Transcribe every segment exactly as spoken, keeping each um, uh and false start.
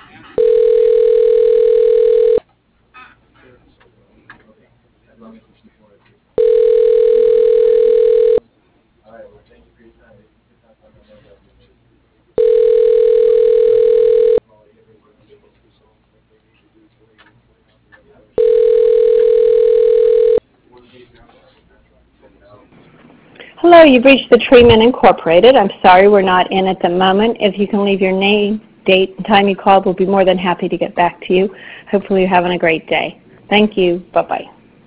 Hello, you've reached the Treatment Incorporated. I'm sorry we're not in at the moment. If you can leave your name, date, and time you called, we'll be more than happy to get back to you. Hopefully you're having a great day. Thank you. Bye-bye.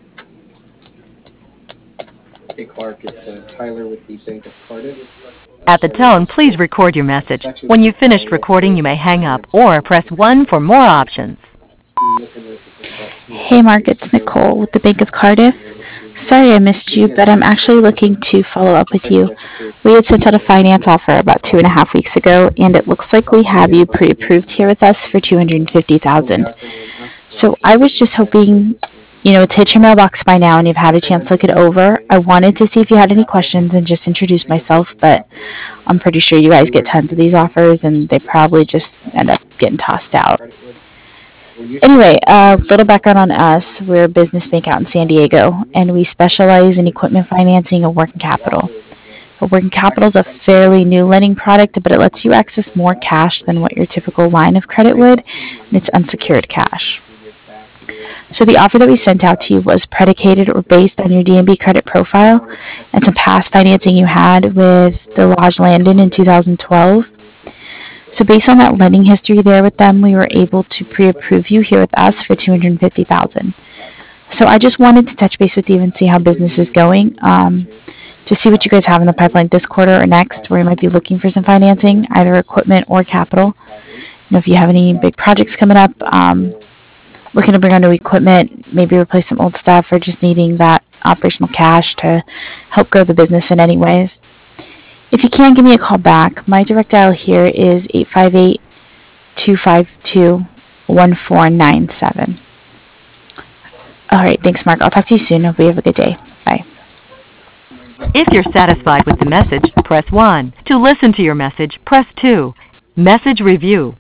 Hey Clark, it's uh, Tyler with the Bank of Cardiff. At the tone, please record your message. When you've finished recording, you may hang up or press one for more options. Hey Mark, it's Nicole with the Bank of Cardiff. Sorry I missed you, but I'm actually looking to follow up with you. We had sent out a finance offer about two and a half weeks ago, and it looks like we have you pre-approved here with us for two hundred fifty thousand dollars. So I was just hoping, you know, it's hit your mailbox by now and you've had a chance to look it over. I wanted to see if you had any questions and just introduce myself, but I'm pretty sure you guys get tons of these offers and they probably just end up getting tossed out. Anyway, a uh, little background on us. We're a business bank out in San Diego, and we specialize in equipment financing and working capital. But working capital is a fairly new lending product, but it lets you access more cash than what your typical line of credit would, and it's unsecured cash. So the offer that we sent out to you was predicated or based on your D and B credit profile and some past financing you had with the Lodge Landon in two thousand twelve. So based on that lending history there with them, we were able to pre-approve you here with us for two hundred fifty thousand dollars. So I just wanted to touch base with you and see how business is going, um, to see what you guys have in the pipeline this quarter or next, where you might be looking for some financing, either equipment or capital. You know, if you have any big projects coming up, um, looking to bring on new equipment, maybe replace some old stuff, or just needing that operational cash to help grow the business in any ways. If you can, give me a call back. My direct dial here is eight five eight, two five two, one four nine seven. All right, thanks, Mark. I'll talk to you soon. Hope you have a good day. Bye. If you're satisfied with the message, press one. To listen to your message, press two. Message review.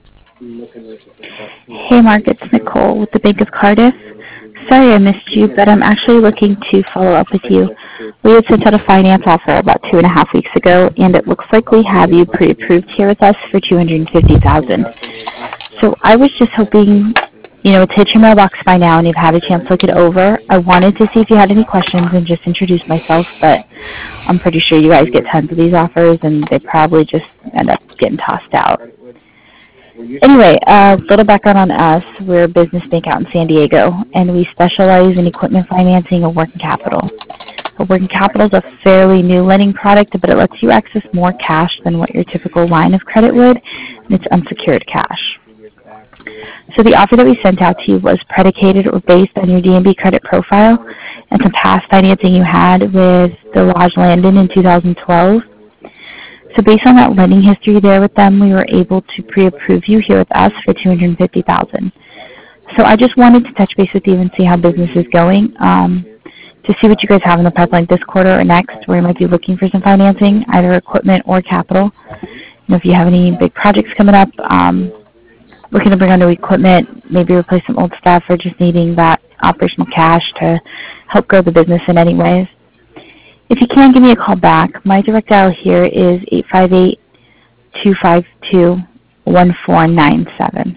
Hey, Mark. It's Nicole with the Bank of Cardiff. Sorry I missed you, but I'm actually looking to follow up with you. We had sent out a finance offer about two and a half weeks ago, and it looks like we have you pre-approved here with us for two hundred fifty thousand dollars. So I was just hoping, you know, it's hit your mailbox by now and you've had a chance to look it over. I wanted to see if you had any questions and just introduce myself, but I'm pretty sure you guys get tons of these offers and they probably just end up getting tossed out. Anyway, a uh, little background on us. We're a business bank out in San Diego, and we specialize in equipment financing and working capital. But working capital is a fairly new lending product, but it lets you access more cash than what your typical line of credit would, and it's unsecured cash. So the offer that we sent out to you was predicated or based on your D and B credit profile and some past financing you had with the Lodge Landon in two thousand twelve. So based on that lending history there with them, we were able to pre-approve you here with us for two hundred fifty thousand dollars. So I just wanted to touch base with you and see how business is going, um, to see what you guys have in the pipeline this quarter or next, where you might be looking for some financing, either equipment or capital. You know, if you have any big projects coming up, um, looking to bring on new equipment, maybe replace some old stuff, or just needing that operational cash to help grow the business in any ways. If you can, give me a call back. My direct dial here is eight five eight, two five two, one four nine seven.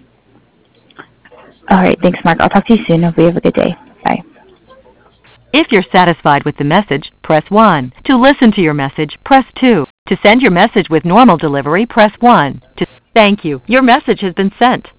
All right, thanks, Mark. I'll talk to you soon. Hope you have a good day. Bye. If you're satisfied with the message, press one. To listen to your message, press two. To send your message with normal delivery, press one. To thank you. Your message has been sent.